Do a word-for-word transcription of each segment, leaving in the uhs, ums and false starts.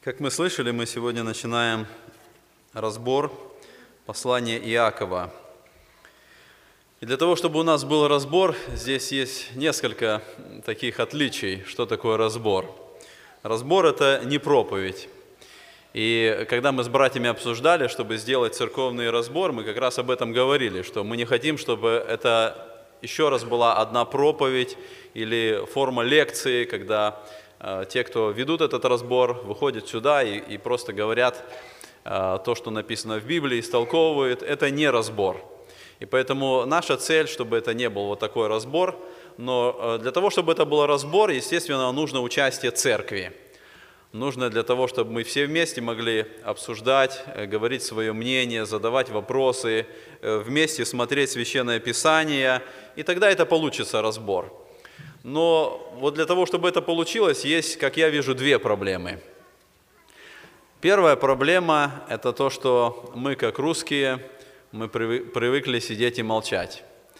Как мы слышали, мы сегодня начинаем разбор послания Иакова. И для того, чтобы у нас был разбор, здесь есть несколько таких отличий, что такое разбор. Разбор – это не проповедь. И когда мы с братьями обсуждали, чтобы сделать церковный разбор, мы как раз об этом говорили, что мы не хотим, чтобы это еще раз была одна проповедь или форма лекции, когда э, те, кто ведут этот разбор, выходят сюда и, и просто говорят э, то, что написано в Библии, истолковывают. Это не разбор. И поэтому наша цель, чтобы это не был вот такой разбор, но э, для того, чтобы это был разбор, естественно, нужно участие церкви. Нужно для того, чтобы мы все вместе могли обсуждать, говорить свое мнение, задавать вопросы, вместе смотреть Священное Писание, и тогда это получится разбор. Но вот для того, чтобы это получилось, есть, как я вижу, две проблемы. Первая проблема – это то, что мы, как русские, мы привыкли сидеть и молчать.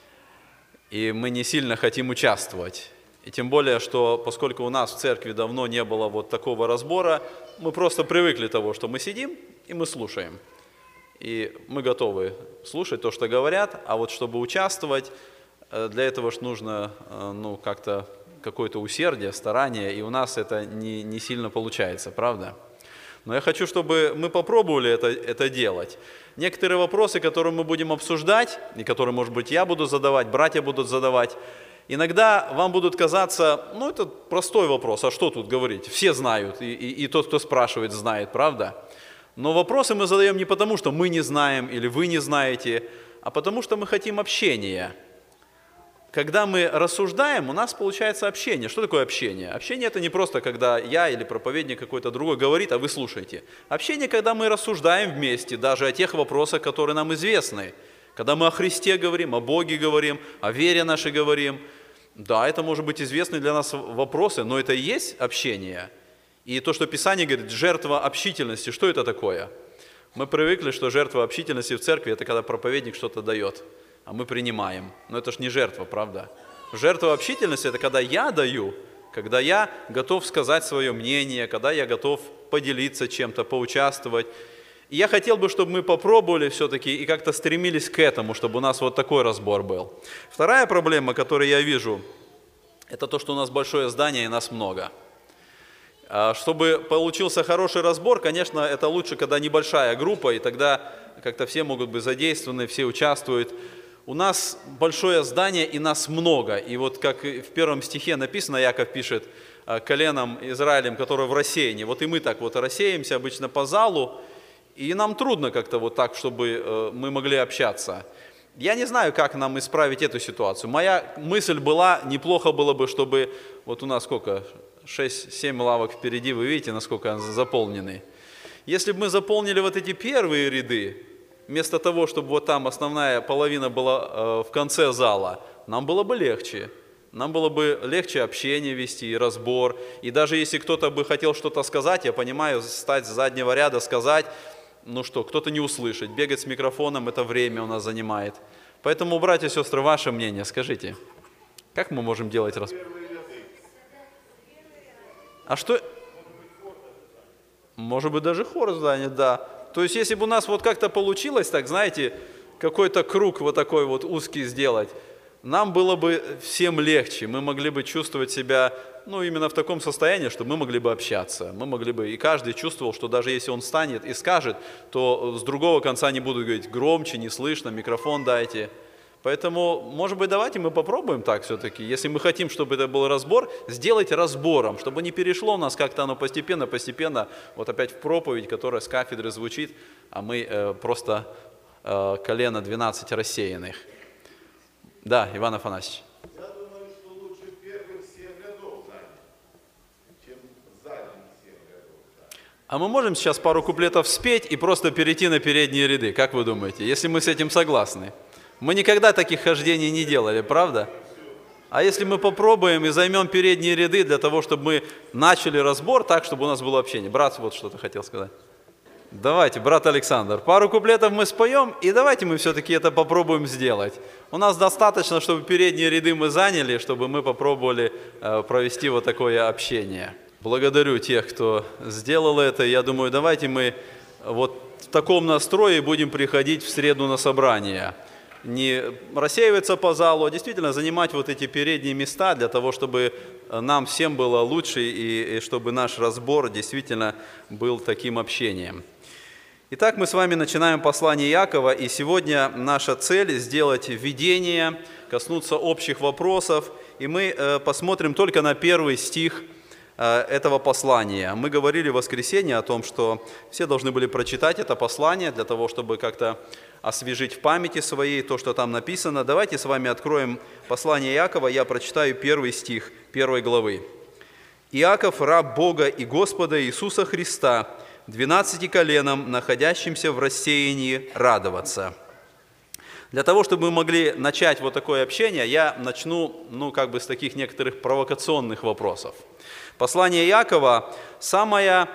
И мы не сильно хотим участвовать. И тем более, что поскольку у нас в церкви давно не было вот такого разбора, мы просто привыкли к тому, что мы сидим и мы слушаем. И мы готовы слушать то, что говорят, а вот чтобы участвовать, для этого ж нужно ну, как-то какое-то усердие, старание, и у нас это не, не сильно получается, правда? Но я хочу, чтобы мы попробовали это, это делать. Некоторые вопросы, которые мы будем обсуждать, и которые, может быть, я буду задавать, братья будут задавать, иногда вам будут казаться, ну это простой вопрос, а что тут говорить? Все знают, и, и, и тот, кто спрашивает, знает, правда? Но вопросы мы задаем не потому, что мы не знаем или вы не знаете, а потому что мы хотим общения. Когда мы рассуждаем, у нас получается общение. Что такое общение? Общение – это не просто, когда я или проповедник какой-то другой говорит, а вы слушаете. Общение, когда мы рассуждаем вместе, даже о тех вопросах, которые нам известны. Когда мы о Христе говорим, о Боге говорим, о вере нашей говорим. Да, это может быть известны для нас вопросы, но это и есть общение. И то, что Писание говорит, жертва общительности, что это такое? Мы привыкли, что жертва общительности в церкви – это когда проповедник что-то дает, а мы принимаем. Но это же не жертва, правда? Жертва общительности – это когда я даю, когда я готов сказать свое мнение, когда я готов поделиться чем-то, поучаствовать. И я хотел бы, чтобы мы попробовали все-таки и как-то стремились к этому, чтобы у нас вот такой разбор был. Вторая проблема, которую я вижу, это то, что у нас большое здание и нас много. Чтобы получился хороший разбор, конечно, это лучше, когда небольшая группа, и тогда как-то все могут быть задействованы, все участвуют. У нас большое здание и нас много. И вот как в первом стихе написано, Яков пишет, коленом Израилем, который в рассеянии. Вот и мы так вот рассеемся обычно по залу, и нам трудно как-то вот так, чтобы мы могли общаться. Я не знаю, как нам исправить эту ситуацию. Моя мысль была, неплохо было бы, чтобы, вот у нас сколько, шесть-семь лавок впереди, вы видите, насколько заполнены. Если бы мы заполнили вот эти первые ряды, вместо того, чтобы вот там основная половина была в конце зала, нам было бы легче. Нам было бы легче общение вести, разбор. И даже если кто-то бы хотел что-то сказать, я понимаю, стать с заднего ряда, сказать, ну что, кто-то не услышит. Бегать с микрофоном, это время у нас занимает. Поэтому, братья и сестры, ваше мнение, скажите, как мы можем делать разбор? А что? Может быть, даже хор занят, да. То есть, если бы у нас вот как-то получилось, так, знаете, какой-то круг вот такой вот узкий сделать, нам было бы всем легче, мы могли бы чувствовать себя, ну, именно в таком состоянии, что мы могли бы общаться, мы могли бы, и каждый чувствовал, что даже если он встанет и скажет, то с другого конца не будут говорить громче, не слышно, микрофон дайте. Поэтому, может быть, давайте мы попробуем так все-таки, если мы хотим, чтобы это был разбор, сделать разбором, чтобы не перешло у нас как-то оно постепенно-постепенно, вот опять в проповедь, которая с кафедры звучит, а мы э, просто э, колено двенадцать рассеянных. Да, Иван Афанасьевич. Я думаю, что лучше первых семь рядов занять, чем задних семь рядов. А мы можем сейчас пару куплетов спеть и просто перейти на передние ряды, как вы думаете, если мы с этим согласны? Мы никогда таких хождений не делали, правда? А если мы попробуем и займем передние ряды для того, чтобы мы начали разбор так, чтобы у нас было общение? Брат вот что-то хотел сказать. Давайте, брат Александр, пару куплетов мы споем, и давайте мы все-таки это попробуем сделать. У нас достаточно, чтобы передние ряды мы заняли, чтобы мы попробовали э, провести вот такое общение. Благодарю тех, кто сделал это. Я думаю, давайте мы вот в таком настрое будем приходить в среду на собрание. Не рассеиваться по залу, а действительно занимать вот эти передние места для того, чтобы нам всем было лучше и, и чтобы наш разбор действительно был таким общением. Итак, мы с вами начинаем послание Иакова, и сегодня наша цель сделать введение, коснуться общих вопросов, и мы э, посмотрим только на первый стих э, этого послания. Мы говорили в воскресенье о том, что все должны были прочитать это послание для того, чтобы как-то освежить в памяти своей то, что там написано. Давайте с вами откроем послание Иакова, я прочитаю первый стих первой главы. «Иаков, раб Бога и Господа Иисуса Христа, двенадцати коленам, находящимся в рассеянии, радоваться». Для того, чтобы мы могли начать вот такое общение, я начну, ну, как бы с таких некоторых провокационных вопросов. Послание Иакова самое,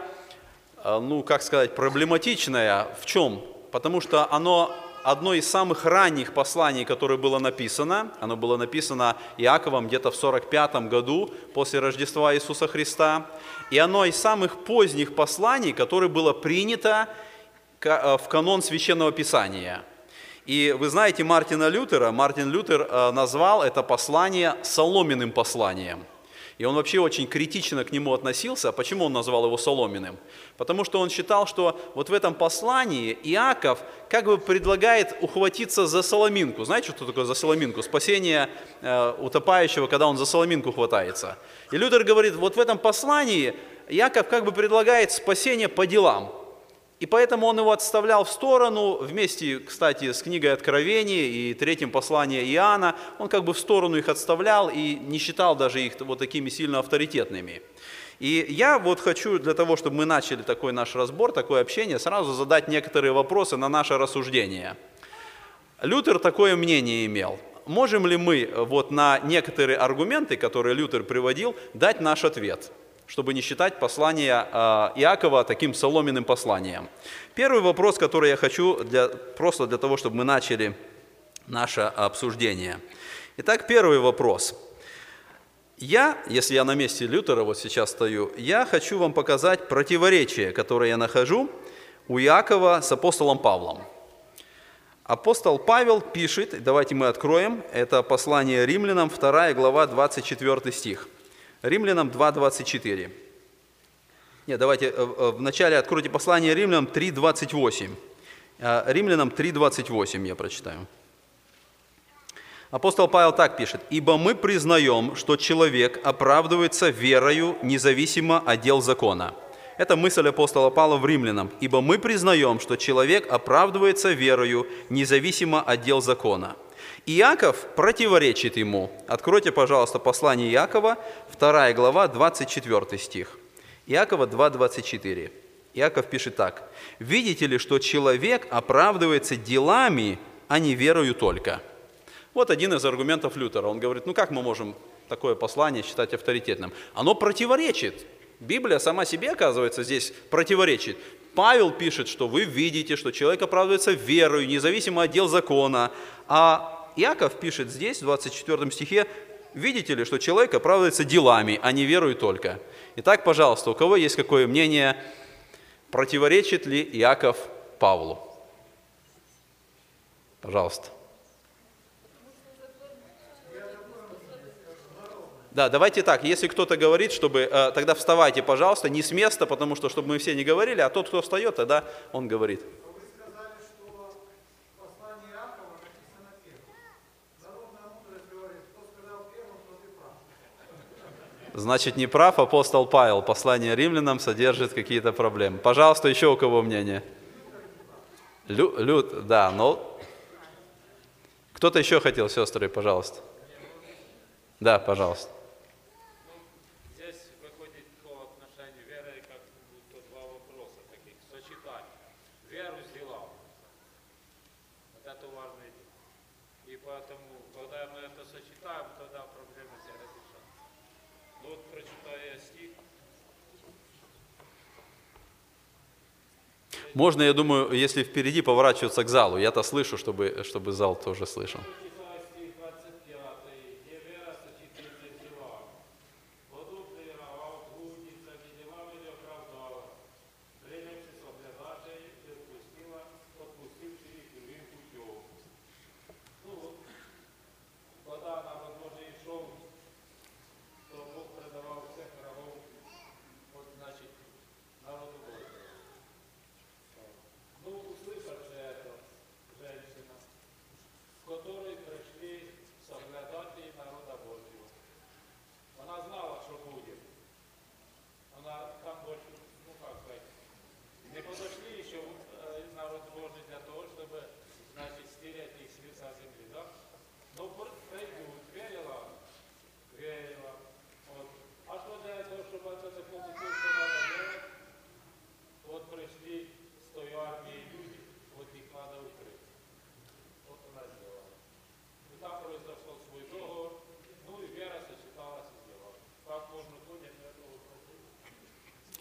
ну, как сказать, проблематичное в чем? Потому что оно одно из самых ранних посланий, которое было написано. Оно было написано Иаковом где-то в сорок пятом году после Рождества Иисуса Христа. И оно из самых поздних посланий, которое было принято в канон Священного Писания. И вы знаете Мартина Лютера. Мартин Лютер назвал это послание соломенным посланием. И он вообще очень критично к нему относился. Почему он назвал его соломенным? Потому что он считал, что вот в этом послании Иаков как бы предлагает ухватиться за соломинку. Знаете, что такое за соломинку? Спасение э, утопающего, когда он за соломинку хватается. И Лютер говорит, вот в этом послании Иаков как бы предлагает спасение по делам. И поэтому он его отставлял в сторону, вместе, кстати, с книгой Откровения и третьим посланием Иоанна, он как бы в сторону их отставлял и не считал даже их вот такими сильно авторитетными. И я вот хочу для того, чтобы мы начали такой наш разбор, такое общение, сразу задать некоторые вопросы на наше рассуждение. Лютер такое мнение имел. Можем ли мы вот на некоторые аргументы, которые Лютер приводил, дать наш ответ, чтобы не считать послание Иакова таким соломенным посланием? Первый вопрос, который я хочу, для, просто для того, чтобы мы начали наше обсуждение. Итак, первый вопрос. Я, если я на месте Лютера вот сейчас стою, я хочу вам показать противоречие, которое я нахожу у Иакова с апостолом Павлом. Апостол Павел пишет, давайте мы откроем, это послание Римлянам, вторая глава, двадцать четвёртый стих. Римлянам два, двадцать четыре. Нет, давайте вначале откройте послание Римлянам три, двадцать восемь. Римлянам три, двадцать восемь я прочитаю. Апостол Павел так пишет. «Ибо мы признаем, что человек оправдывается верою независимо от дел закона». Это мысль апостола Павла в Римлянам. «Ибо мы признаем, что человек оправдывается верою независимо от дел закона». Иаков противоречит ему. Откройте, пожалуйста, послание Иакова, вторая глава, двадцать четвёртый стих. Иакова два, двадцать четыре. Иаков пишет так. «Видите ли, что человек оправдывается делами, а не верою только». Вот один из аргументов Лютера. Он говорит, ну как мы можем такое послание считать авторитетным? Оно противоречит. Библия сама себе, оказывается, здесь противоречит. Павел пишет, что вы видите, что человек оправдывается верою, независимо от дел закона. А Иаков пишет здесь, в двадцать четвёртом стихе, видите ли, что человек оправдывается делами, а не верою только. Итак, пожалуйста, у кого есть какое мнение, противоречит ли Иаков Павлу? Пожалуйста. Да, давайте так, если кто-то говорит, чтобы, э, тогда вставайте, пожалуйста, не с места, потому что, чтобы мы все не говорили, а тот, кто встает, тогда он говорит. Вы сказали, что послание Иакова написано первым. Народная мудрость говорит, кто сказал первым, тот и прав. Значит, не прав апостол Павел. Послание римлянам содержит какие-то проблемы. Пожалуйста, еще у кого мнение? Лю, Люд, да, но... Кто-то еще хотел, сестры, пожалуйста. Да, пожалуйста. Здесь выходит по отношению веры как будто два вопроса таких, сочетать веру с делами. Вот это важно. И поэтому, когда мы это сочетаем, тогда проблема вся разрешается. Ну вот прочитая стих. Можно, я думаю, если впереди поворачиваться к залу, я-то слышу, чтобы, чтобы зал тоже слышал.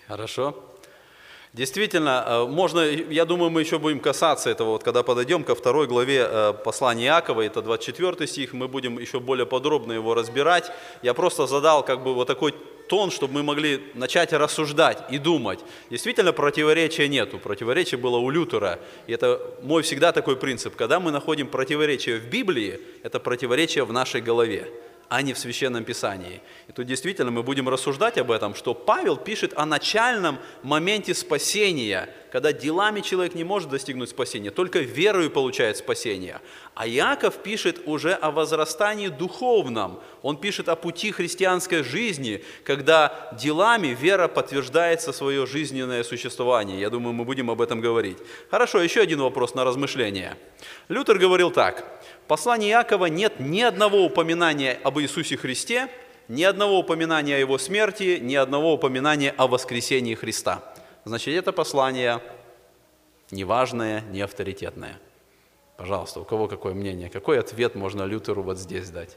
Хорошо. Действительно, можно, я думаю, мы еще будем касаться этого, вот, когда подойдем ко второй главе послания Иакова, это двадцать четвёртый стих, мы будем еще более подробно его разбирать. Я просто задал как бы вот такой тон, чтобы мы могли начать рассуждать и думать. Действительно, противоречия нету, противоречие было у Лютера. И это мой всегда такой принцип, когда мы находим противоречие в Библии, это противоречие в нашей голове, а не в Священном Писании. И тут действительно мы будем рассуждать об этом, что Павел пишет о начальном моменте спасения, когда делами человек не может достигнуть спасения, только верою получает спасение. А Иаков пишет уже о возрастании духовном. Он пишет о пути христианской жизни, когда делами вера подтверждается свое жизненное существование. Я думаю, мы будем об этом говорить. Хорошо, еще один вопрос на размышление. Лютер говорил так. В послании Иакова нет ни одного упоминания об Иисусе Христе, ни одного упоминания о Его смерти, ни одного упоминания о воскресении Христа. Значит, это послание неважное, не авторитетное. Пожалуйста, у кого какое мнение? Какой ответ можно Лютеру вот здесь дать?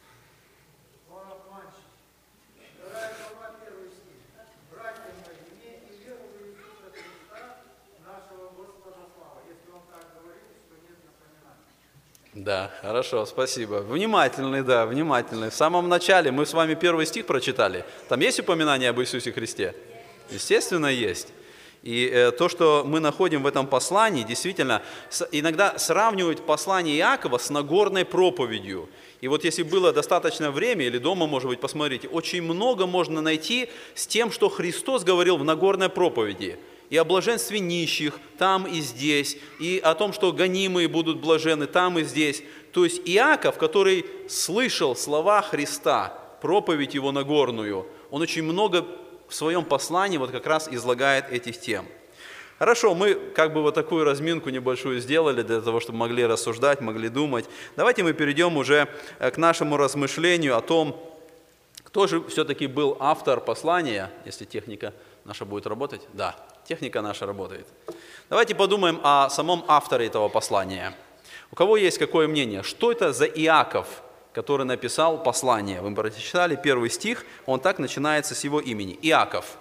Он обманщик. Вторая глава, первый стих. Братья мои, имейте веру в Иисуса Христа, нашего Господа славы. Если он так говорит, что нет напоминания. Да, хорошо, спасибо. Внимательный, да, внимательный. В самом начале мы с вами первый стих прочитали. Там есть упоминание об Иисусе Христе? Естественно, есть. И э, то, что мы находим в этом послании, действительно, с, иногда сравнивают послание Иакова с Нагорной проповедью. И вот если было достаточно времени, или дома, может быть, посмотрите, очень много можно найти с тем, что Христос говорил в Нагорной проповеди. И о блаженстве нищих там и здесь, и о том, что гонимые будут блаженны там и здесь. То есть Иаков, который слышал слова Христа, проповедь его Нагорную, он очень много в своем послании вот как раз излагает этих тем. Хорошо, мы как бы вот такую разминку небольшую сделали для того, чтобы могли рассуждать, могли думать. Давайте мы перейдем уже к нашему размышлению о том, кто же все-таки был автор послания, если техника наша будет работать. Да, техника наша работает. Давайте подумаем о самом авторе этого послания. У кого есть какое мнение? Что это за Иаков, который написал послание? Вы прочитали первый стих, он так начинается с его имени. Иаков,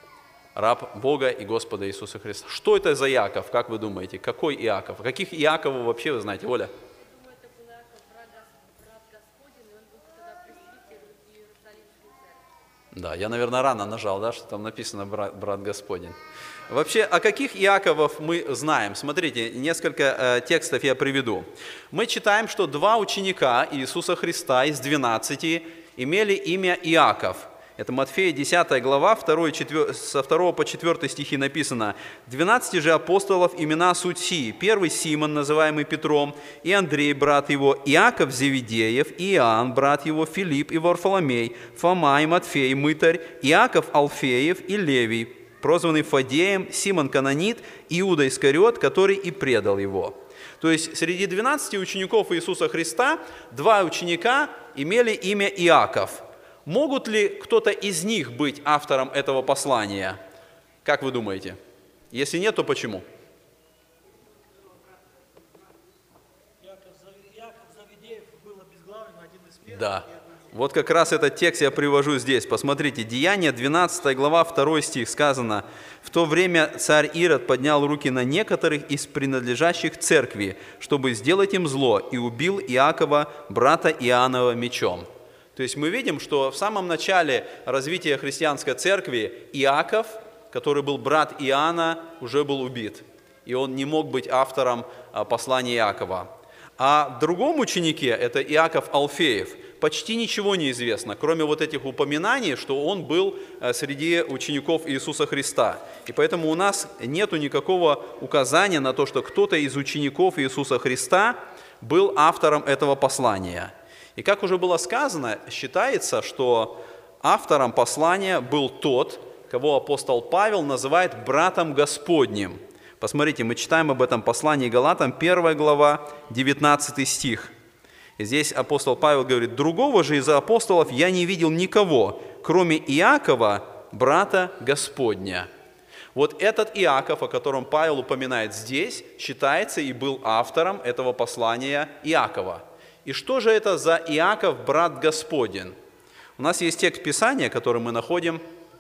раб Бога и Господа Иисуса Христа. Что это за Иаков, как вы думаете? Какой Иаков? Каких Иаковов вообще вы знаете, Оля? Думаю, это был Иаков, брат, брат Господень, и он был тогда пресвитер Иерусалимской церкви. Да, я, наверное, рано нажал, да, что там написано брат, брат Господень. Вообще, о каких Иаковов мы знаем? Смотрите, несколько э, текстов я приведу. Мы читаем, что два ученика Иисуса Христа из двенадцати имели имя Иаков. Это Матфея десятая глава, второй, четвер... со второго по четвёртый стихи написано: «Двенадцати же апостолов имена суть сии. Первый Симон, называемый Петром, и Андрей, брат его, Иаков Зеведеев, и Иоанн, брат его, Филипп и Варфоломей, Фома и Матфей, мытарь, Иаков Алфеев и Левий, прозванный Фадеем, Симон Канонит, Иуда Искариот, который и предал его». То есть среди двенадцати учеников Иисуса Христа два ученика имели имя Иаков. Могут ли кто-то из них быть автором этого послания? Как вы думаете? Если нет, то почему? Иаков Завидеев был обезглавлен, один из первых. Да. Вот как раз этот текст я привожу здесь. Посмотрите, Деяния, двенадцатая глава, второй стих, сказано: «В то время царь Ирод поднял руки на некоторых из принадлежащих церкви, чтобы сделать им зло, и убил Иакова, брата Иоаннова, мечом». То есть мы видим, что в самом начале развития христианской церкви Иаков, который был брат Иоанна, уже был убит. И он не мог быть автором послания Иакова. О другом ученике, это Иаков Алфеев, почти ничего не известно, кроме вот этих упоминаний, что он был среди учеников Иисуса Христа. И поэтому у нас нет никакого указания на то, что кто-то из учеников Иисуса Христа был автором этого послания. И как уже было сказано, считается, что автором послания был тот, кого апостол Павел называет братом Господним. Посмотрите, мы читаем об этом послании Галатам, первая глава, девятнадцатый стих. И здесь апостол Павел говорит: «Другого же из апостолов я не видел никого, кроме Иакова, брата Господня». Вот этот Иаков, о котором Павел упоминает здесь, считается и был автором этого послания Иакова. И что же это за Иаков, брат Господень? У нас есть текст Писания, который мы находим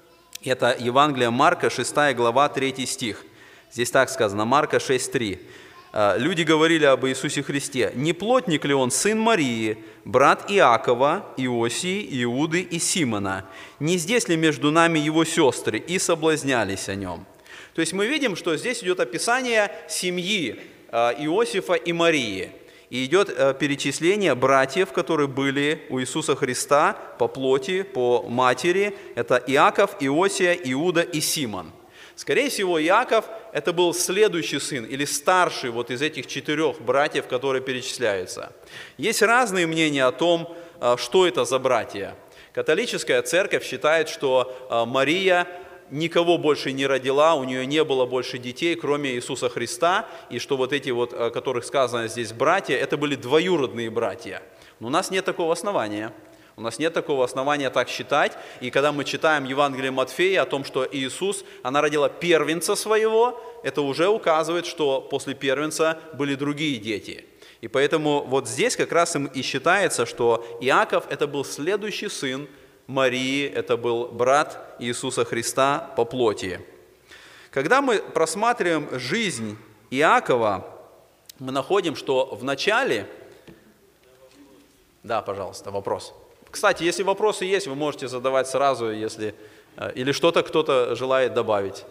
Это Евангелие Марка, шестая глава, третий стих. Здесь так сказано, Марка шесть три. Люди говорили об Иисусе Христе: «Не плотник ли он, сын Марии, брат Иакова, Иосии, Иуды и Симона? Не здесь ли между нами его сестры?» И соблазнялись о нем. То есть мы видим, что здесь идет описание семьи Иосифа и Марии. И идет перечисление братьев, которые были у Иисуса Христа по плоти, по матери. Это Иаков, Иосия, Иуда и Симон. Скорее всего, Иаков – это был следующий сын или старший вот из этих четырех братьев, которые перечисляются. Есть разные мнения о том, что это за братья. Католическая церковь считает, что Мария никого больше не родила, у нее не было больше детей, кроме Иисуса Христа, и что вот эти вот, о которых сказано здесь братья, это были двоюродные братья. Но у нас нет такого основания. У нас нет такого основания так считать. И когда мы читаем Евангелие Матфея о том, что Иисус, она родила первенца своего, это уже указывает, что после первенца были другие дети. И поэтому вот здесь как раз им и считается, что Иаков – это был следующий сын Марии, это был брат Иисуса Христа по плоти. Когда мы просматриваем жизнь Иакова, мы находим, что в начале… Да, пожалуйста, вопрос. Кстати, если вопросы есть, вы можете задавать сразу, если или что-то кто-то желает добавить.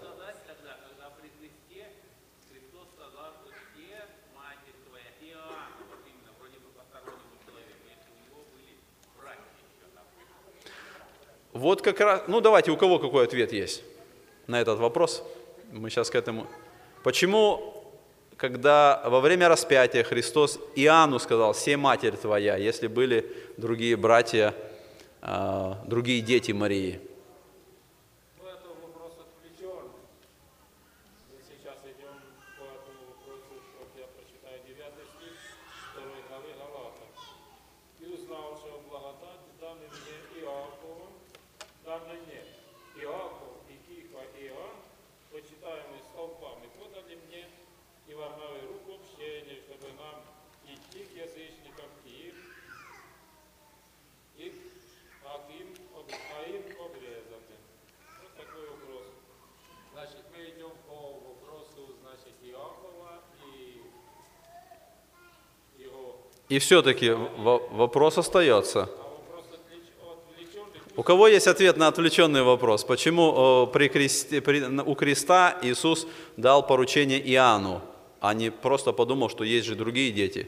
Вот как раз, ну давайте, у кого какой ответ есть на этот вопрос? Мы сейчас к этому. Почему, когда во время распятия Христос Иоанну сказал: «Се матерь твоя», если были другие братья, э, другие дети Марии? Ну, это вопрос отвлеченный. Мы сейчас идем по этому вопросу, вот я прочитаю девятый стих второй главы Галатам. «И узнал, что благодать данной мне Иакова, данной мне Иаков и Кифа и Иоанн, почитаемые столпами, подали мне и Варнаве руку общения, чтобы нам идти к язычникам и им, и, а им, а им обрезаны». Вот такой вопрос. Значит, мы идем по вопросу, значит, Иакова и его. И все-таки вопрос остается. А вопрос отвлеченный. У кого есть ответ на отвлеченный вопрос? Почему при кресте, при, у креста Иисус дал поручение Иоанну, а не просто подумал, что есть же другие дети?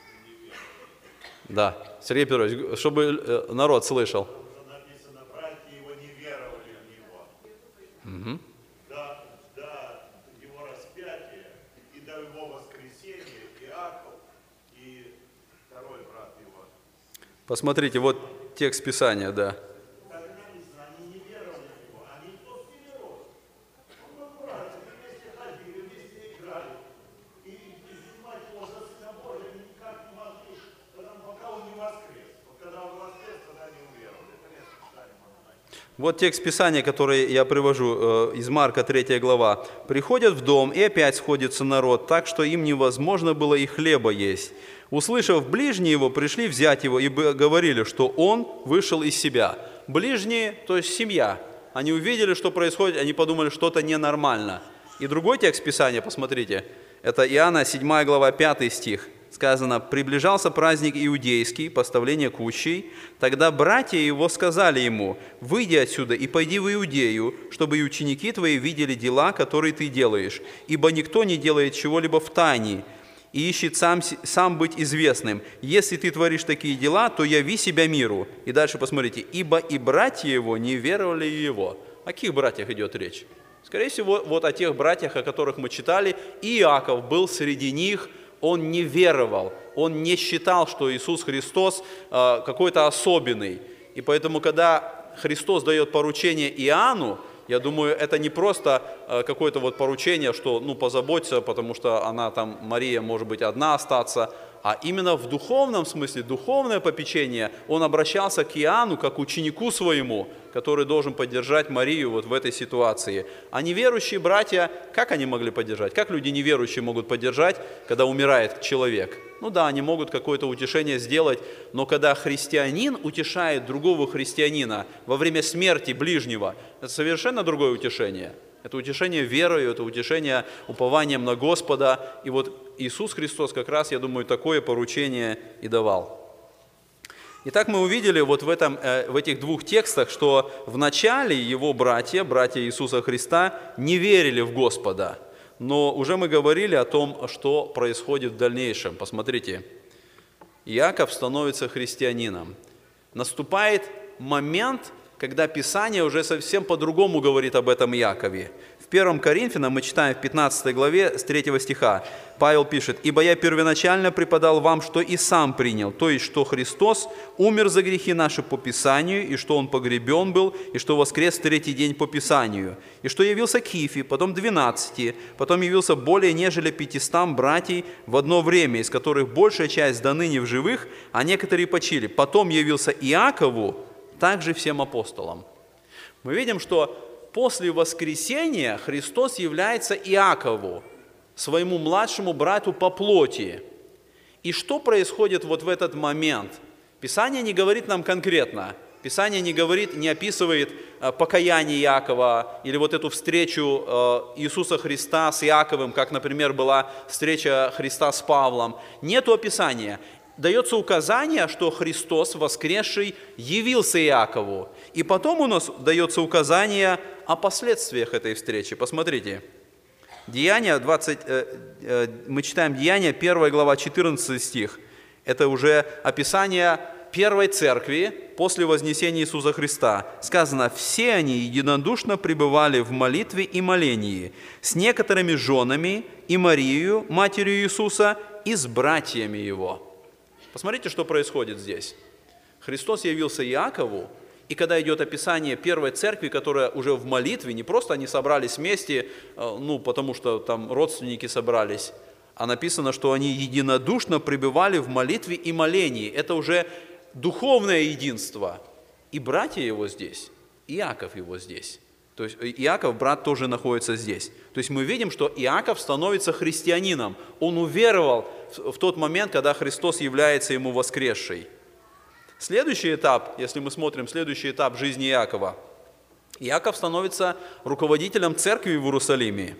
Да, Сергей Петрович, чтобы народ слышал. Написано: братья его не веровали в него. Угу. До, до его распятия и до его воскресения Иаков и второй брат его. Посмотрите, вот текст Писания, да. Они не веровали в него, они тот не веровали. Он был братья, вместе ходили, вместе играли. И принимать его за Сына Божия никак не могли, потому пока он не воскрес. Вот когда он воскрес, тогда они уверовали. Это место Писания можно найти. Вот текст Писания, который я привожу из Марка третья глава. «Приходят в дом, и опять сходится народ, так что им невозможно было и хлеба есть. Услышав, ближние его пришли взять его и говорили, что он вышел из себя». Ближние, то есть семья. Они увидели, что происходит, они подумали, что-то ненормально. И другой текст Писания, посмотрите, это Иоанна седьмая глава, пятый стих. Сказано: «Приближался праздник иудейский, поставление кущей. Тогда братья его сказали ему: выйди отсюда и пойди в Иудею, чтобы и ученики твои видели дела, которые ты делаешь. Ибо никто не делает чего-либо в тайне и ищет сам, сам быть известным. Если ты творишь такие дела, то яви себя миру». И дальше посмотрите: «Ибо и братья его не веровали в его». О каких братьях идет речь? Скорее всего, вот о тех братьях, о которых мы читали. И Иаков был среди них. Он не веровал, он не считал, что Иисус Христос э, какой-то особенный. И поэтому, когда Христос дает поручение Иоанну, я думаю, это не просто э, какое-то вот поручение, что ну позаботься, потому что она там, Мария, может быть, одна остаться, а именно в духовном смысле, духовное попечение, он обращался к Иоанну как к ученику своему, который должен поддержать Марию вот в этой ситуации. А неверующие братья, как они могли поддержать? Как люди неверующие могут поддержать, когда умирает человек? Ну да, они могут какое-то утешение сделать, но когда христианин утешает другого христианина во время смерти ближнего, это совершенно другое утешение. Это утешение верою, это утешение упованием на Господа. И вот Иисус Христос как раз, я думаю, такое поручение и давал. Итак, мы увидели вот в, этом, в этих двух текстах, что вначале его братья, братья Иисуса Христа, не верили в Господа. Но уже мы говорили о том, что происходит в дальнейшем. Посмотрите, Иаков становится христианином. Наступает момент, когда Писание уже совсем по-другому говорит об этом Иакове. В первом Коринфянам мы читаем в пятнадцатой главе с третьего стиха. Павел пишет: «Ибо я первоначально преподал вам, что и сам принял, то есть, что Христос умер за грехи наши по Писанию, и что Он погребен был, и что воскрес в третий день по Писанию, и что явился Кифе, потом двенадцати, потом явился более нежели пятистам братьей в одно время, из которых большая часть до ныне в живых, а некоторые почили. Потом явился Иакову, также всем апостолам». Мы видим, что после воскресения Христос является Иакову, своему младшему брату по плоти. И что происходит вот в этот момент? Писание не говорит нам конкретно. Писание не говорит, не описывает покаяние Иакова или вот эту встречу Иисуса Христа с Иаковым, как, например, была встреча Христа с Павлом. Нету описания. Дается указание, что Христос, воскресший, явился Иакову. И потом у нас дается указание о последствиях этой встречи. Посмотрите. Деяния двадцать, э, э, мы читаем Деяния, первая глава, четырнадцатый стих. Это уже описание первой церкви после вознесения Иисуса Христа. Сказано: «Все они единодушно пребывали в молитве и молении с некоторыми женами и Марией, матерью Иисуса, и с братьями Его». Посмотрите, что происходит здесь. Христос явился Иакову, и когда идет описание первой церкви, которая уже в молитве, не просто они собрались вместе, ну, потому что там родственники собрались, а написано, что они единодушно пребывали в молитве и молении. Это уже духовное единство. И братья его здесь, Иаков его здесь. То есть Иаков, брат, тоже находится здесь. То есть мы видим, что Иаков становится христианином. Он уверовал в тот момент, когда Христос является ему воскресший. Следующий этап, если мы смотрим следующий этап жизни Иакова, Иаков становится руководителем церкви в Иерусалиме.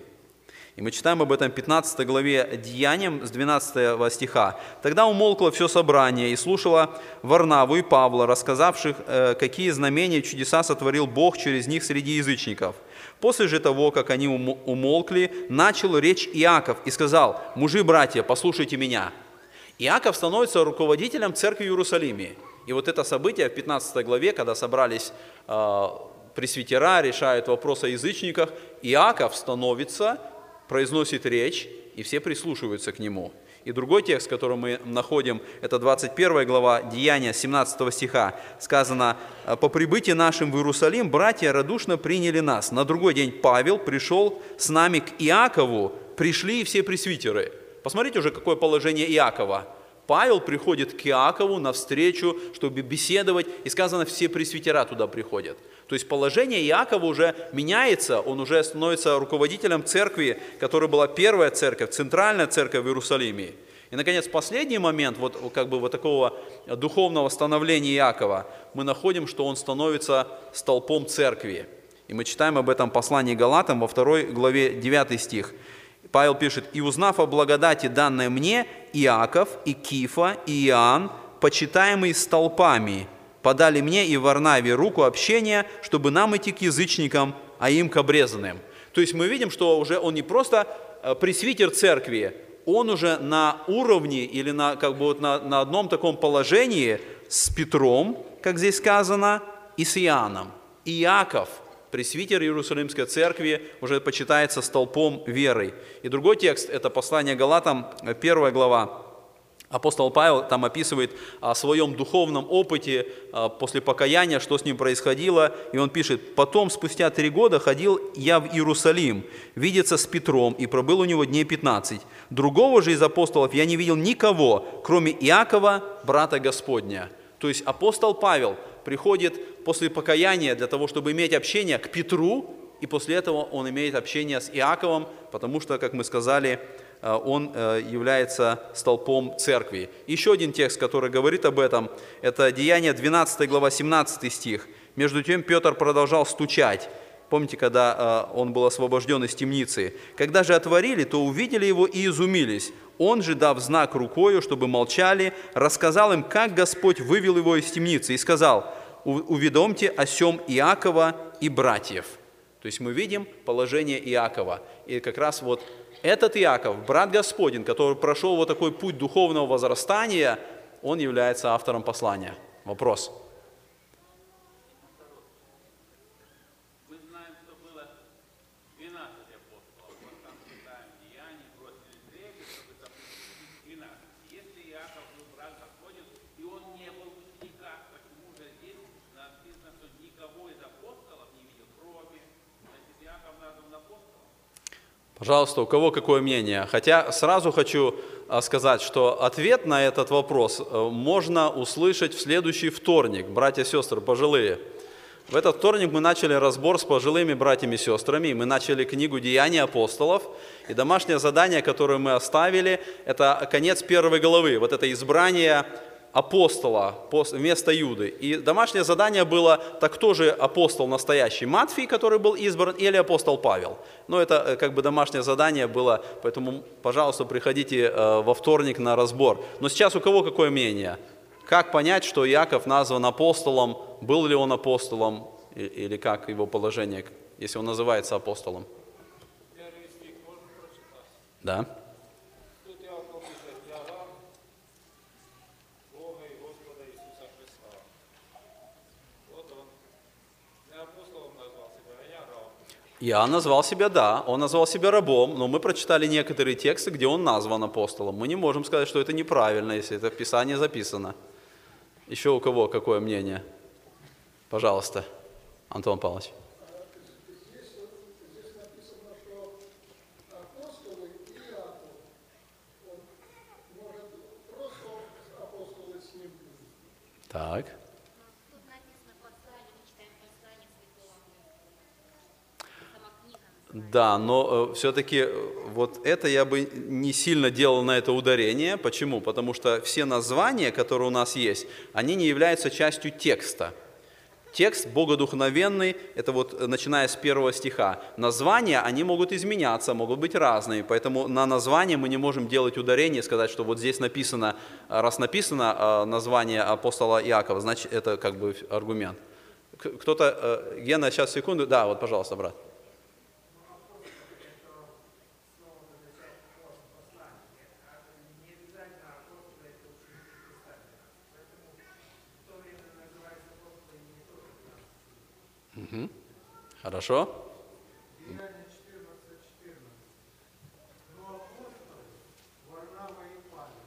И мы читаем об этом в пятнадцатой главе Деяниям с двенадцатого стиха. «Тогда умолкло все собрание и слушало Варнаву и Павла, рассказавших, какие знамения и чудеса сотворил Бог через них среди язычников. После же того, как они умолкли, начал речь Иаков и сказал: мужи-братья, послушайте меня». Иаков становится руководителем церкви в Иерусалиме. И вот это событие в пятнадцатой главе, когда собрались э, пресвитера, решают вопрос о язычниках, Иаков становится, произносит речь, и все прислушиваются к нему. И другой текст, который мы находим, это двадцать первая глава Деяния семнадцатого стиха. Сказано: «По прибытии нашим в Иерусалим братья радушно приняли нас. На другой день Павел пришел с нами к Иакову, пришли и все пресвитеры». Посмотрите уже, какое положение Иакова. Павел приходит к Иакову навстречу, чтобы беседовать, и сказано, все пресвитера туда приходят. То есть положение Иакова уже меняется, он уже становится руководителем церкви, которая была первая церковь, центральная церковь в Иерусалиме. И, наконец, последний момент вот, как бы, вот такого духовного становления Иакова, мы находим, что он становится столпом церкви. И мы читаем об этом послании Галатам во второй главе девятый стих. Павел пишет: «И узнав о благодати, данной мне, Иаков, и Кифа, и Иоанн, почитаемые столпами, подали мне и Варнаве руку общения, чтобы нам идти к язычникам, а им к обрезанным». То есть мы видим, что уже он не просто пресвитер церкви, он уже на уровне или на, как бы вот на, на одном таком положении с Петром, как здесь сказано, и с Иоанном. Иаков, пресвитер Иерусалимской церкви, уже почитается столпом веры. И другой текст, это послание Галатам, первая глава, Апостол Павел там описывает о своем духовном опыте после покаяния, что с ним происходило. И он пишет: «Потом, спустя три года, ходил я в Иерусалим, видеться с Петром, и пробыл у него дней пятнадцать. Другого же из апостолов я не видел никого, кроме Иакова, брата Господня». То есть апостол Павел приходит после покаяния для того, чтобы иметь общение к Петру, и после этого он имеет общение с Иаковом, потому что, как мы сказали, он является столпом церкви. Еще один текст, который говорит об этом, это Деяния двенадцатая глава, семнадцатый стих. «Между тем Петр продолжал стучать». Помните, когда он был освобожден из темницы? «Когда же отворили, то увидели его и изумились. Он же, дав знак рукою, чтобы молчали, рассказал им, как Господь вывел его из темницы, и сказал: уведомьте о сем Иакова и братьев». То есть мы видим положение Иакова. И как раз вот этот Иаков, брат Господень, который прошел вот такой путь духовного возрастания, он является автором послания. Вопрос. Мы знаем, что было двенадцать апостолов. Вот там читаем Деяния, бросили древни, чтобы запустить двенадцать. Если Иаков был брат Господень, и он не был в учениках, почему же здесь написано, что никого из апостолов не видел, кроме, значит, Иаков назван апостолом? Пожалуйста, у кого какое мнение? Хотя сразу хочу сказать, что ответ на этот вопрос можно услышать в следующий вторник, братья и сестры пожилые. В этот вторник мы начали разбор с пожилыми братьями и сестрами, мы начали книгу «Деяния апостолов», и домашнее задание, которое мы оставили, это конец первой главы, вот это избрание апостола вместо Иуды. И домашнее задание было: так кто же апостол настоящий? Матфий, который был избран, или апостол Павел? Но это как бы домашнее задание было, поэтому, пожалуйста, приходите во вторник на разбор. Но сейчас у кого какое мнение? Как понять, что Иаков назван апостолом? Был ли он апостолом? Или как его положение, если он называется апостолом? Первый стих можно прочитать? Да. Тут Иаков пишет: «Я раб Бога и Господа Иисуса Христа». Вот он. Не апостолом назвал себя, а я раб. Я назвал себя, да, он назвал себя рабом, но мы прочитали некоторые тексты, где он назван апостолом. Мы не можем сказать, что это неправильно, если это в Писании записано. Еще у кого какое мнение? Пожалуйста, Антон Павлович. Здесь, здесь написано, что апостолы и Иаков, он может просто апостолы с ним были. Так. Тут написано послание, мы читаем послание святого. Сама книга называется. Да, но э, все-таки э, вот это я бы не сильно делал на это ударение. Почему? Потому что все названия, которые у нас есть, они не являются частью текста. Текст богодухновенный, это вот начиная с первого стиха. Названия, они могут изменяться, могут быть разными, поэтому на название мы не можем делать ударение, сказать, что вот здесь написано, раз написано название апостола Иакова, значит это как бы аргумент. Кто-то, Гена, сейчас секунду, да, вот, пожалуйста, брат. Угу. Хорошо. Деяния четырнадцать четырнадцать. Но апостолы Варнава и Павел.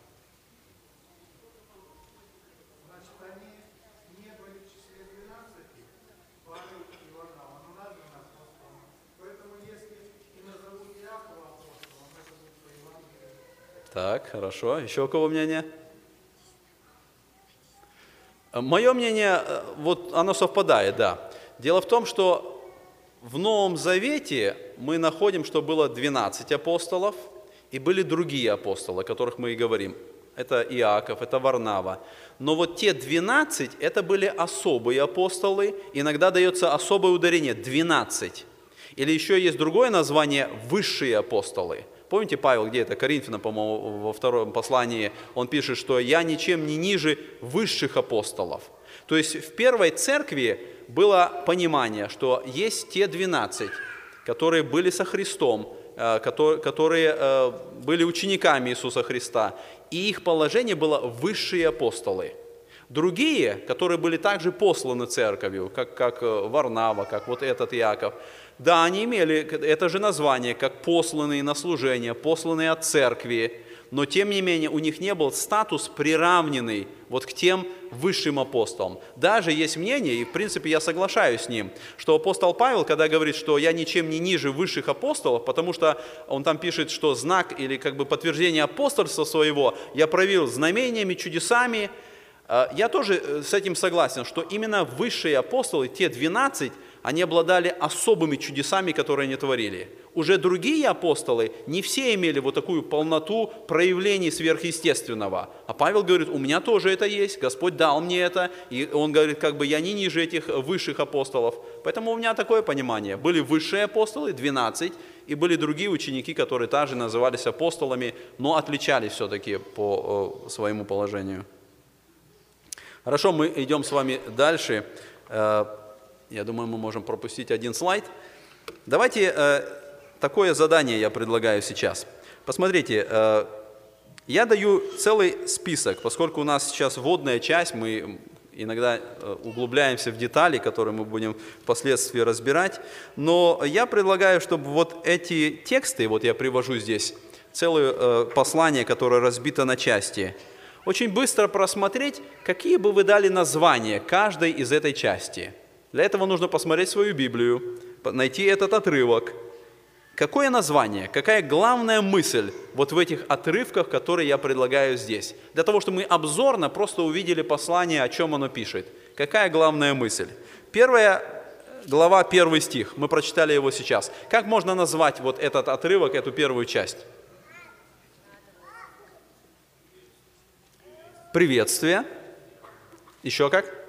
Значит, они не были в числе двенадцати, Павел и Варнава, но названы апостолами. Поэтому, если и назовут Иакова апостолом, это будет по Евангелию. Так, хорошо. Еще у кого мнение? Мое мнение, вот оно совпадает, да. Дело в том, что в Новом Завете мы находим, что было двенадцать апостолов, и были другие апостолы, о которых мы и говорим. Это Иаков, это Варнава. Но вот те двенадцать, это были особые апостолы, иногда дается особое ударение – двенадцать. Или еще есть другое название – высшие апостолы. Помните, Павел, где это, Коринфянам, по-моему, во втором послании, он пишет, что «я ничем не ниже высших апостолов». То есть в первой церкви было понимание, что есть те двенадцать, которые были со Христом, которые были учениками Иисуса Христа, и их положение было высшие апостолы. Другие, которые были также посланы церковью, как, как Варнава, как вот этот Иаков, да, они имели это же название, как посланные на служение, посланные от церкви, но тем не менее у них не был статус приравненный вот к тем высшим апостолам. Даже есть мнение, и в принципе я соглашаюсь с ним, что апостол Павел, когда говорит, что я ничем не ниже высших апостолов, потому что он там пишет, что знак или как бы подтверждение апостольства своего я проявил знамениями, чудесами. Я тоже с этим согласен, что именно высшие апостолы, те двенадцать, они обладали особыми чудесами, которые они творили. Уже другие апостолы, не все имели вот такую полноту проявлений сверхъестественного. А Павел говорит, у меня тоже это есть, Господь дал мне это. И он говорит, как бы я не ниже этих высших апостолов. Поэтому у меня такое понимание. Были высшие апостолы, двенадцать, и были другие ученики, которые также назывались апостолами, но отличались все-таки по своему положению. Хорошо, мы идем с вами дальше. Я думаю, мы можем пропустить один слайд. Давайте э, такое задание я предлагаю сейчас. Посмотрите, э, я даю целый список, поскольку у нас сейчас вводная часть, мы иногда э, углубляемся в детали, которые мы будем впоследствии разбирать. Но я предлагаю, чтобы вот эти тексты, вот я привожу здесь целое э, послание, которое разбито на части, очень быстро просмотреть, какие бы вы дали названия каждой из этой части. Для этого нужно посмотреть свою Библию, найти этот отрывок. Какое название, какая главная мысль вот в этих отрывках, которые я предлагаю здесь? Для того, чтобы мы обзорно просто увидели послание, о чем оно пишет. Какая главная мысль? Первая глава, первый стих. Мы прочитали его сейчас. Как можно назвать вот этот отрывок, эту первую часть? Приветствие. Еще как?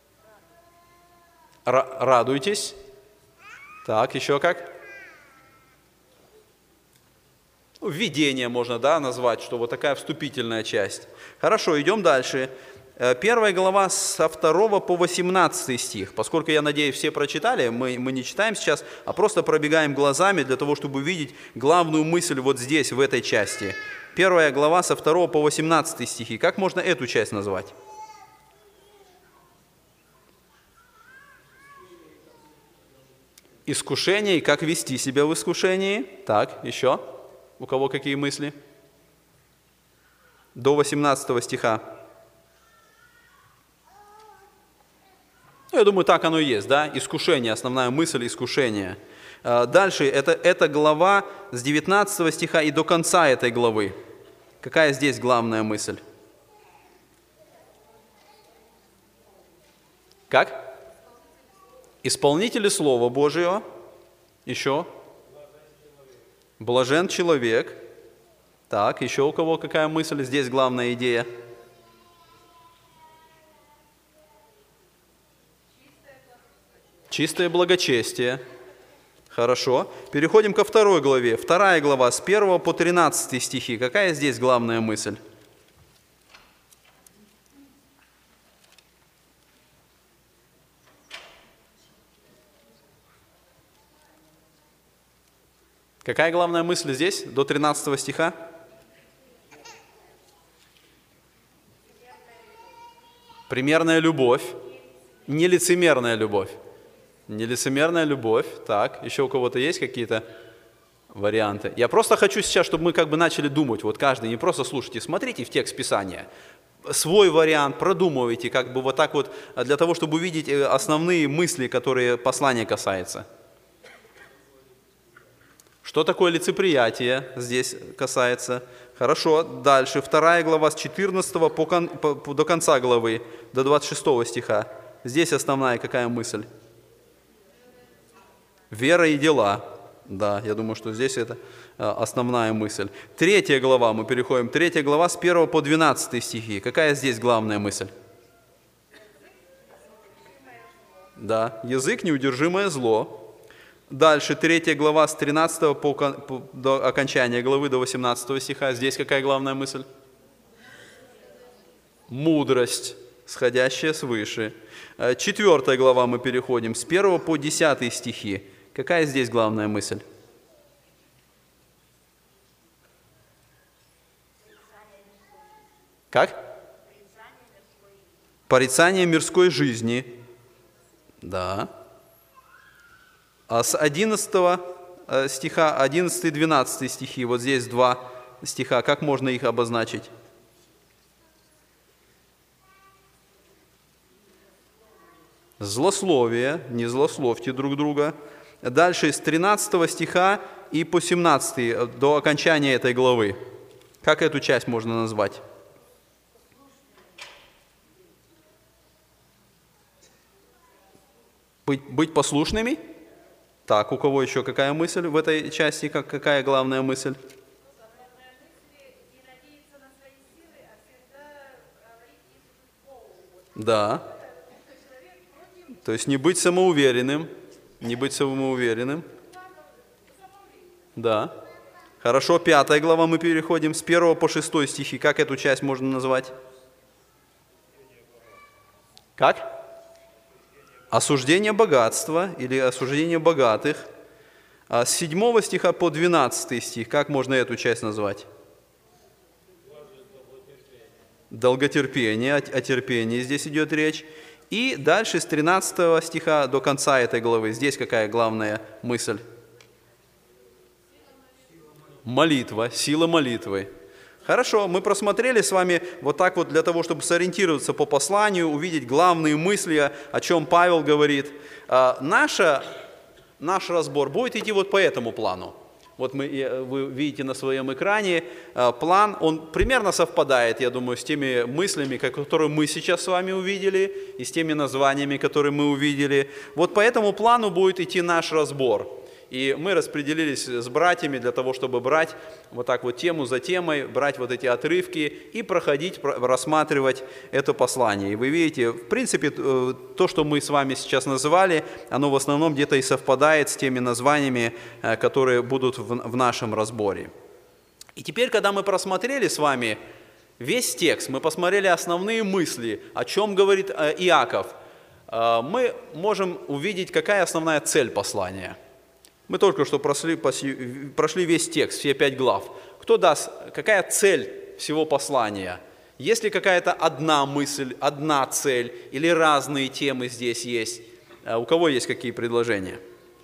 Радуйтесь. Так, еще как? Введение можно, да, назвать, что вот такая вступительная часть. Хорошо, идем дальше. Первая глава со второго по восемнадцатый стих. Поскольку, я надеюсь, все прочитали, мы, мы не читаем сейчас, а просто пробегаем глазами для того, чтобы увидеть главную мысль вот здесь, в этой части. Первая глава со второго по восемнадцатый стихи. Как можно эту часть назвать? Искушение и как вести себя в искушении. Так, еще? У кого какие мысли? До восемнадцатого стиха. Ну, я думаю, так оно и есть, да? Искушение, основная мысль искушения. Дальше, это, это глава с девятнадцатого стиха и до конца этой главы. Какая здесь главная мысль? Как? Исполнители Слова Божьего. Еще. Блажен человек. Так, еще у кого какая мысль? Здесь главная идея. Чистое благочестие. Хорошо. Переходим ко второй главе. Вторая глава с первого по тринадцатый стихи. Какая здесь главная мысль? Какая главная мысль здесь, до тринадцатого стиха? Примерная любовь, нелицемерная любовь. Нелицемерная любовь. Так, еще у кого-то есть какие-то варианты? Я просто хочу сейчас, чтобы мы как бы начали думать, вот каждый, не просто слушайте, смотрите в текст Писания, свой вариант, продумывайте, как бы вот так вот, для того, чтобы увидеть основные мысли, которые послание касается. Что такое лицеприятие здесь касается? Хорошо, дальше, вторая глава с четырнадцатого по кон, по, до конца главы, до двадцать шестого стиха. Здесь основная какая мысль? Вера и дела. Да, я думаю, что здесь это основная мысль. Третья глава, мы переходим. Третья глава с первого по двенадцатый стихи. Какая здесь главная мысль? Да, язык – неудержимое зло. Дальше, третья глава с тринадцатого по, по, до окончания главы, до восемнадцатого стиха. Здесь какая главная мысль? Мудрость, сходящая свыше. Четвертая глава мы переходим, с первого по десятый стихи. Какая здесь главная мысль? Как? Порицание мирской жизни. Да. А с одиннадцатого стиха, одиннадцатый-двенадцатый стихи, вот здесь два стиха, как можно их обозначить? Злословие, не злословьте друг друга. Дальше с тринадцатого стиха и по семнадцатый, до окончания этой главы. Как эту часть можно назвать? Быть, быть послушными? Так, у кого еще какая мысль в этой части? Как, какая главная мысль? Да. То есть не быть самоуверенным. Не быть самоуверенным. Да. Хорошо, пятая глава, мы переходим с первого по шестой стихи. Как эту часть можно назвать? Как? Осуждение богатства или осуждение богатых. А с седьмого стиха по двенадцатый стих, как можно эту часть назвать? Долготерпение, о терпении здесь идет речь. И дальше с тринадцатого стиха до конца этой главы. Здесь какая главная мысль? Молитва, сила молитвы. Хорошо, мы просмотрели с вами вот так вот для того, чтобы сориентироваться по посланию, увидеть главные мысли, о чем Павел говорит. Наша, наш разбор будет идти вот по этому плану. Вот мы, вы видите на своем экране план, он примерно совпадает, я думаю, с теми мыслями, которые мы сейчас с вами увидели, и с теми названиями, которые мы увидели. Вот по этому плану будет идти наш разбор. И мы распределились с братьями для того, чтобы брать вот так вот тему за темой, брать вот эти отрывки и проходить, рассматривать это послание. И вы видите, в принципе, то, что мы с вами сейчас называли, оно в основном где-то и совпадает с теми названиями, которые будут в нашем разборе. И теперь, когда мы просмотрели с вами весь текст, мы посмотрели основные мысли, о чем говорит Иаков, мы можем увидеть, какая основная цель послания. Мы только что прошли, прошли весь текст, все пять глав. Кто даст, какая цель всего послания? Есть ли какая-то одна мысль, одна цель или разные темы здесь есть? У кого есть какие предложения?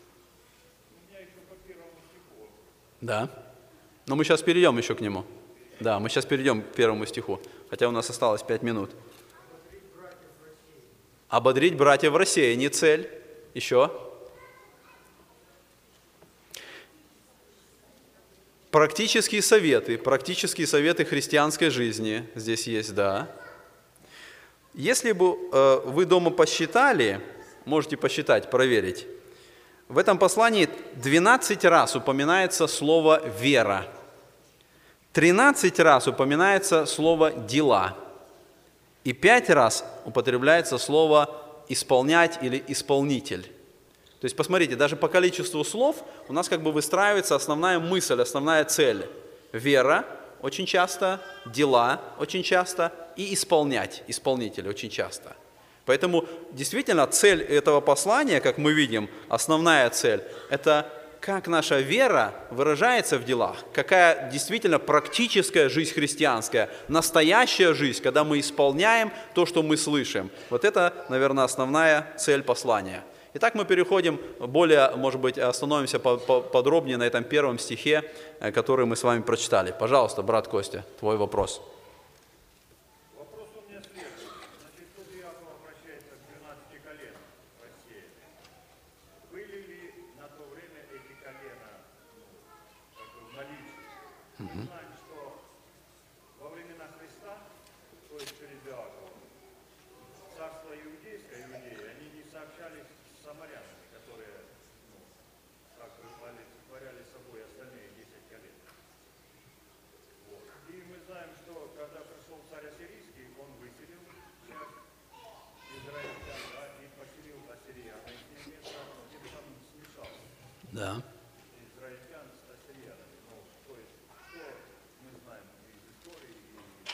Да. Но мы сейчас перейдем еще к нему. Да, мы сейчас перейдем к первому стиху, хотя у нас осталось пять минут. Ободрить братьев в рассеянии цель. Еще? Практические советы, практические советы христианской жизни здесь есть, да. Если бы э, вы дома посчитали, можете посчитать, проверить, в этом послании двенадцать раз упоминается слово «вера», тринадцать раз упоминается слово «дела», и пять раз употребляется слово «исполнять» или «исполнитель». То есть, посмотрите, даже по количеству слов у нас как бы выстраивается основная мысль, основная цель. Вера очень часто, дела очень часто и исполнять, исполнители очень часто. Поэтому действительно цель этого послания, как мы видим, основная цель, это как наша вера выражается в делах, какая действительно практическая жизнь христианская, настоящая жизнь, когда мы исполняем то, что мы слышим. Вот это, наверное, основная цель послания. Итак, мы переходим, более, может быть, остановимся подробнее на этом первом стихе, который мы с вами прочитали. Пожалуйста, брат Костя, твой вопрос. Вопрос у меня следующий. Значит, тут Иаков обращается к двенадцати коленам России. Были ли на то время эти колена, ну, как бы в наличии? Мы знаем, что во времена Христа, то есть через Иакова, царство иудейское, иудеи, они не сообщались с самарянами, которые, ну, как бы олицетворяли собой остальные десять колен. Вот. И мы знаем, что когда пришел царь Ассирийский, он выселил часть израильтян, да, и поселил ассириян. И с ним место, тем самым смешался. Да. Израильтян с ассирянами. Ну, то есть, что мы знаем из истории и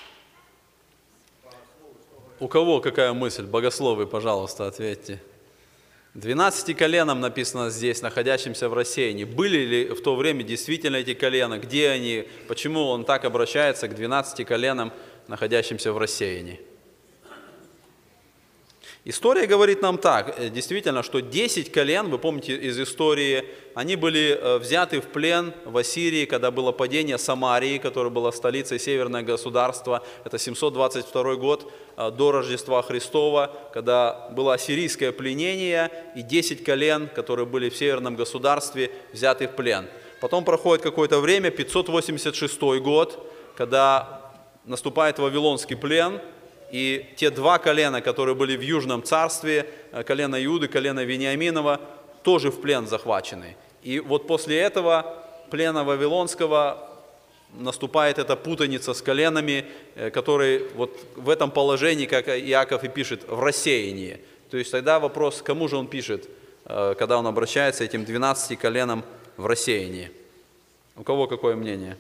богословы, что говорят. У кого какая мысль? Богословы, пожалуйста, ответьте. Двенадцати коленам написано здесь, находящимся в рассеянии. Были ли в то время действительно эти колена? Где они? Почему он так обращается к двенадцати коленам, находящимся в рассеянии? История говорит нам так, э, действительно, что десять колен, вы помните из истории, они были э, взяты в плен в Ассирии, когда было падение Самарии, которая была столицей северного государства. Это семьсот двадцать второй год э, до Рождества Христова, когда было ассирийское пленение, и десять колен, которые были в северном государстве, взяты в плен. Потом проходит какое-то время, пятьсот восемьдесят шестой год, когда наступает Вавилонский плен, и те два колена, которые были в Южном царстве, колено Иуды, колено Вениаминова, тоже в плен захвачены. И вот после этого плена Вавилонского наступает эта путаница с коленами, которые вот в этом положении, как Иаков и пишет, в рассеянии. То есть тогда вопрос, кому же он пишет, когда он обращается этим двенадцати коленам в рассеянии. У кого какое мнение?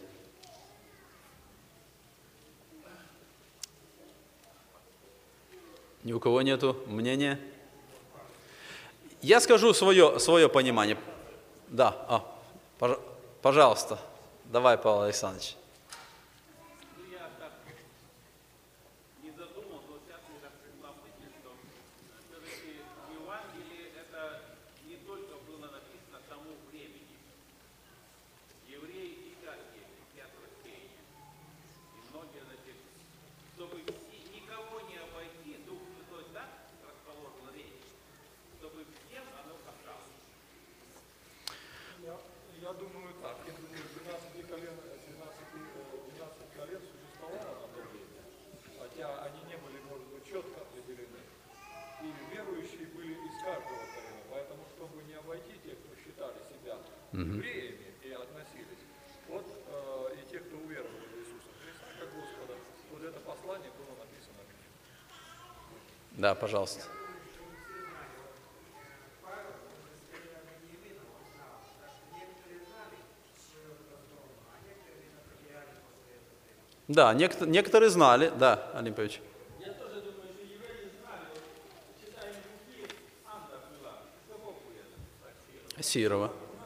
Ни у кого нету мнения? Я скажу свое, свое понимание. Да, а, пож, пожалуйста. Давай, Павел Александрович. Ну, я так не задумался, вот сейчас мне так пришла мысль, что все-таки в Евангелии это не только было написано тому времени. Евреи сейчас есть, сейчас рассеяние. И многие, значит, чтобы никого не обойти, Дух Святой так расположил речь, чтобы всем оно касалось. Я, я думаю так, я думаю, двенадцать колен, двенадцать, двенадцать колен существовало на то время, хотя они не были, может быть, четко определены. И верующие были из каждого колена, поэтому, чтобы не обойти тех, кто считали себя евреями и относились, вот э, и те, кто уверовали в Иисуса Христа как Господа, вот это послание было написано к ним. Да, пожалуйста. Да, некоторые, некоторые знали, да, Олимпович. Я тоже думаю, что евреи знали, читая Луки, Анна была, какого плена? Сирова.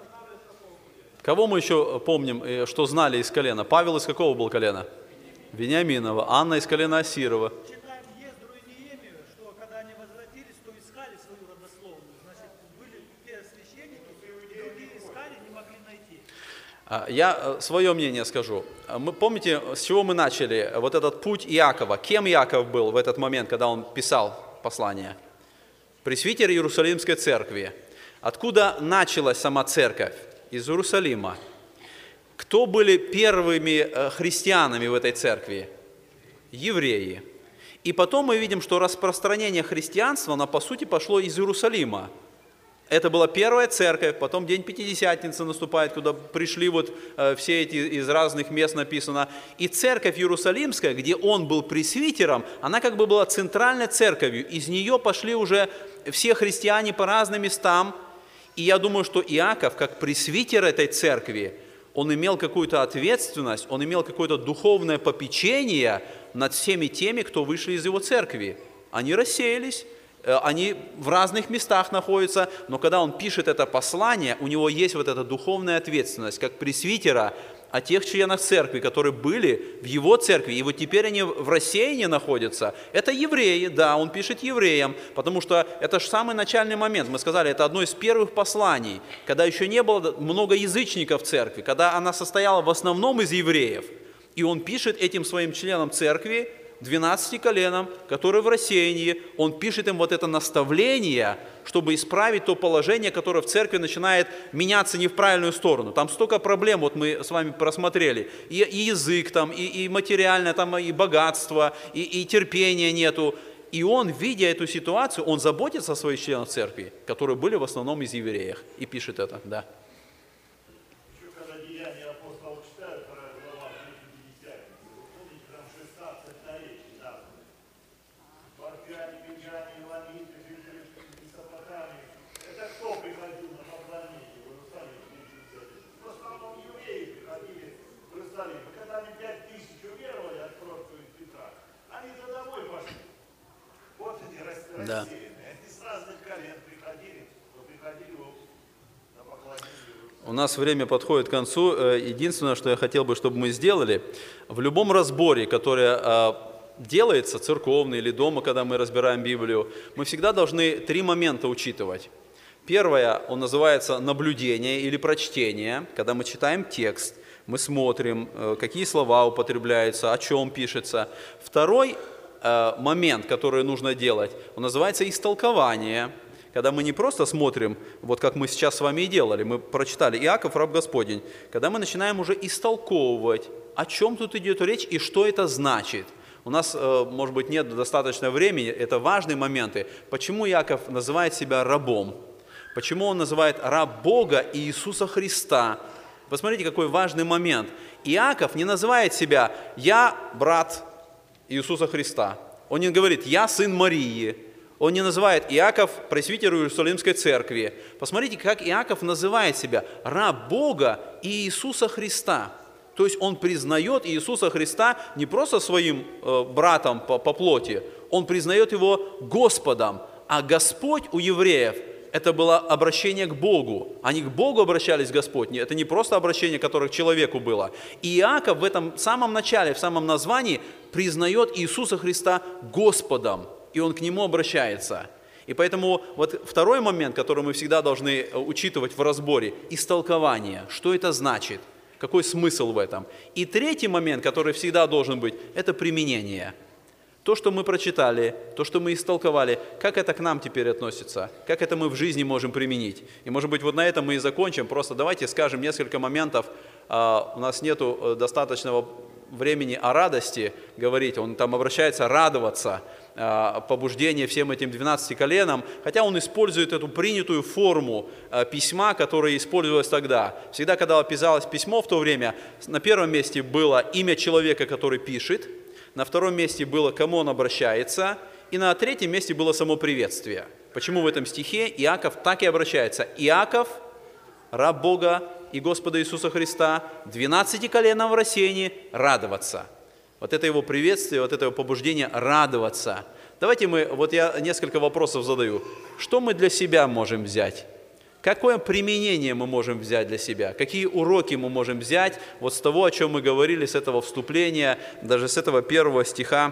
Кого мы еще помним, э, что знали из колена? Павел из какого был колена? Вениаминова. Анна из колена Асирова. Читаем Ездру и Неемию, что когда они возвратились, то искали свою родословную. Значит, были первосвященники, другие искали, не могли найти. А, Я э, свое мнение скажу. А Мы помните, с чего мы начали? Вот этот путь Иакова. Кем Иаков был в этот момент, когда он писал послание? Пресвитер Иерусалимской церкви. Откуда началась сама церковь? Из Иерусалима. Кто были первыми э, христианами в этой церкви? Евреи. И потом мы видим, что распространение христианства, оно по сути пошло из Иерусалима. Это была первая церковь, потом день Пятидесятницы наступает, куда пришли вот э, все эти из разных мест написано. И церковь Иерусалимская, где он был пресвитером, она как бы была центральной церковью. Из нее пошли уже все христиане по разным местам. И я думаю, что Иаков, как пресвитер этой церкви, он имел какую-то ответственность, он имел какое-то духовное попечение над всеми теми, кто вышли из его церкви. Они рассеялись. Они в разных местах находятся, но когда он пишет это послание, у него есть вот эта духовная ответственность, как пресвитера, о тех членах церкви, которые были в его церкви, и вот теперь они в рассеянии находятся. Это евреи, да, он пишет евреям, потому что это же самый начальный момент. Мы сказали, это одно из первых посланий, когда еще не было много язычников в церкви, когда она состояла в основном из евреев. И он пишет этим своим членам церкви, двенадцати коленам, которые в рассеянии, он пишет им вот это наставление, чтобы исправить то положение, которое в церкви начинает меняться не в правильную сторону. Там столько проблем, вот мы с вами просмотрели, и, и язык там, и, и материальное, там, и богатство, и, и терпения нету. И он, видя эту ситуацию, он заботится о своих членах церкви, которые были в основном из евреев, и пишет это, да. Еще когда Деяния апостолов читают про глава Пятидесятницы, вы помните, там шестнадцать наречий названы. Парфяне, Пенджане, Иламиты, жители Месопотамии. Это кто приходил на поклонение в Иерусалим в Пятидесятницу? В основном евреи приходили в Иерусалим. И когда они пять тысяч уверовали от проповеди Петра, они за домой пошли. Вот они рассеянные. Да. Они с разных колен приходили, но приходили на поклонение. У нас время подходит к концу. Единственное, что я хотел бы, чтобы мы сделали, в любом разборе, который делается, церковный или дома, когда мы разбираем Библию, мы всегда должны три момента учитывать. Первое, он называется наблюдение или прочтение, когда мы читаем текст, мы смотрим, какие слова употребляются, о чем пишется. Второй момент, который нужно делать, он называется истолкование, когда мы не просто смотрим, вот как мы сейчас с вами и делали, мы прочитали Иаков, раб Господень, когда мы начинаем уже истолковывать, о чем тут идет речь и что это значит. У нас, может быть, нет достаточно времени, это важные моменты. Почему Иаков называет себя рабом? Почему он называет раб Бога и Иисуса Христа? Посмотрите, какой важный момент. Иаков не называет себя «я брат Иисуса Христа». Он не говорит «я сын Марии». Он не называет Иаков пресвитер Иерусалимской церкви. Посмотрите, как Иаков называет себя раб Бога и Иисуса Христа. То есть он признает Иисуса Христа не просто своим э, братом по, по плоти, он признает его Господом. А Господь у евреев – это было обращение к Богу. Они к Богу обращались, Господь. Это не просто обращение, которое к человеку было. И Иаков в этом самом начале, в самом названии признает Иисуса Христа Господом. И он к Нему обращается. И поэтому вот второй момент, который мы всегда должны учитывать в разборе – истолкование. Что это значит? Какой смысл в этом? И третий момент, который всегда должен быть – это применение. То, что мы прочитали, то, что мы истолковали, как это к нам теперь относится, как это мы в жизни можем применить. И, может быть, вот на этом мы и закончим. Просто давайте скажем несколько моментов. У нас нет достаточного времени о радости говорить. Он там обращается радоваться, побуждение всем этим двенадцати коленам, хотя он использует эту принятую форму письма, которая использовалась тогда. Всегда, когда писалось письмо в то время, на первом месте было имя человека, который пишет, на втором месте было, к кому он обращается, и на третьем месте было само приветствие. Почему в этом стихе Иаков так и обращается? Иаков, раб Бога и Господа Иисуса Христа, двенадцати коленам в рассеянии, радоваться. Вот это его приветствие, вот это его побуждение радоваться. Давайте мы, вот я несколько вопросов задаю. Что мы для себя можем взять? Какое применение мы можем взять для себя? Какие уроки мы можем взять вот с того, о чем мы говорили, с этого вступления, даже с этого первого стиха,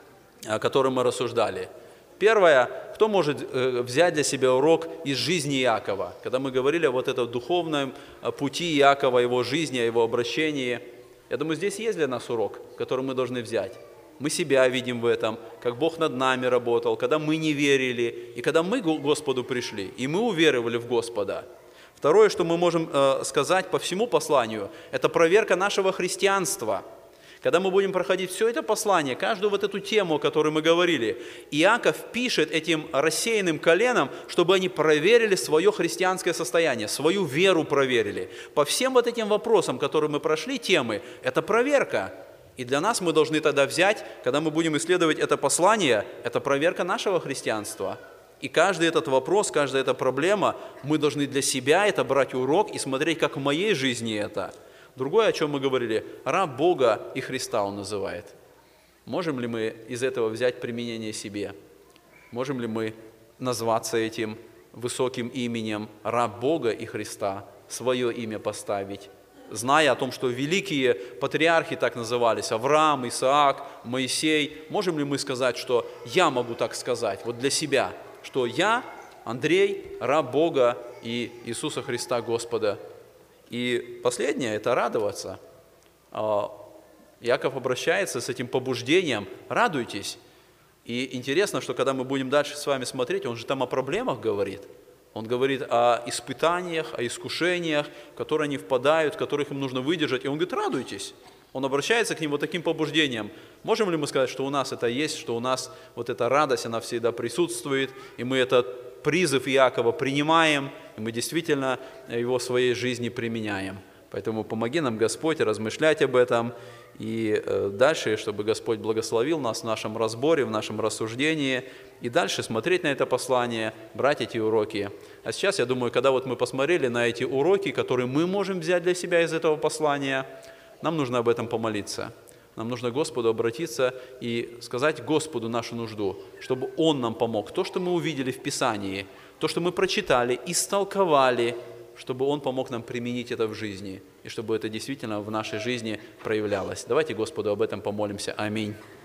о котором мы рассуждали? Первое, кто может взять для себя урок из жизни Иакова? Когда мы говорили о вот этом духовном пути Иакова, его жизни, о его обращении, я думаю, здесь есть для нас урок, который мы должны взять. Мы себя видим в этом, как Бог над нами работал, когда мы не верили, и когда мы к Господу пришли, и мы уверовали в Господа. Второе, что мы можем э, сказать по всему посланию, это проверка нашего христианства. Когда мы будем проходить все это послание, каждую вот эту тему, о которой мы говорили, Иаков пишет этим рассеянным коленам, чтобы они проверили свое христианское состояние, свою веру проверили. По всем вот этим вопросам, которые мы прошли, темы, это проверка. И для нас мы должны тогда взять, когда мы будем исследовать это послание, это проверка нашего христианства. И каждый этот вопрос, каждая эта проблема, мы должны для себя это брать урок и смотреть, как в моей жизни это. Другое, о чем мы говорили, раб Бога и Христа он называет. Можем ли мы из этого взять применение себе? Можем ли мы назваться этим высоким именем раб Бога и Христа, свое имя поставить? Зная о том, что великие патриархи так назывались, Авраам, Исаак, Моисей, можем ли мы сказать, что я могу так сказать, вот для себя, что я, Андрей, раб Бога и Иисуса Христа Господа? И последнее – это радоваться. Иаков обращается с этим побуждением «радуйтесь». И интересно, что когда мы будем дальше с вами смотреть, он же там о проблемах говорит. Он говорит о испытаниях, о искушениях, в которые они впадают, которых им нужно выдержать. И он говорит, радуйтесь. Он обращается к ним вот таким побуждением. Можем ли мы сказать, что у нас это есть, что у нас вот эта радость, она всегда присутствует, и мы этот призыв Иакова принимаем, и мы действительно его в своей жизни применяем. Поэтому помоги нам, Господь, размышлять об этом, и дальше, чтобы Господь благословил нас в нашем разборе, в нашем рассуждении, и дальше смотреть на это послание, брать эти уроки. А сейчас, я думаю, когда вот мы посмотрели на эти уроки, которые мы можем взять для себя из этого послания, нам нужно об этом помолиться. Нам нужно к Господу обратиться и сказать Господу нашу нужду, чтобы Он нам помог. То, что мы увидели в Писании, то, что мы прочитали, истолковали, чтобы Он помог нам применить это в жизни, и чтобы это действительно в нашей жизни проявлялось. Давайте Господу об этом помолимся. Аминь.